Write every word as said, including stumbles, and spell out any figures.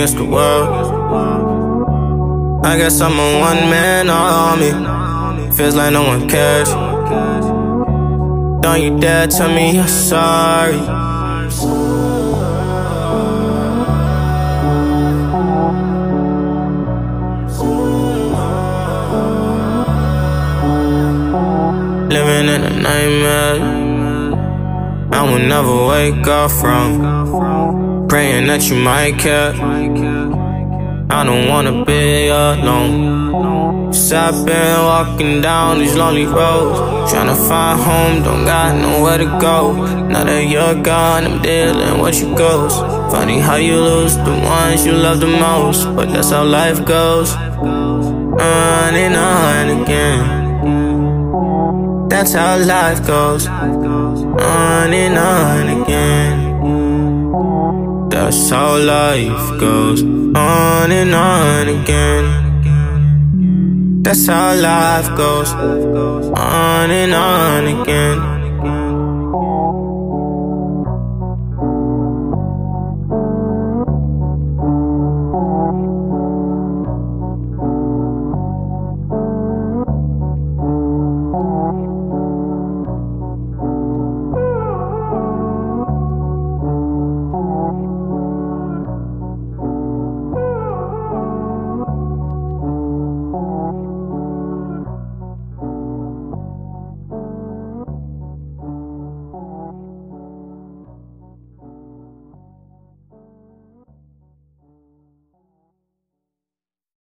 against the world. I guess I'm a one-man army. Feels like no one cares. Don't you dare tell me you're sorry. Living in a nightmare I will never wake up from. Praying that you might care. I don't wanna be alone. So I've been walking down these lonely roads, tryna find home, don't got nowhere to go. Now that you're gone, I'm dealing with your ghosts. Funny how you lose the ones you love the most, but that's how life goes. On and on again. That's how life goes. On and on again. That's how life goes. On and on again. That's how life goes. On and on again.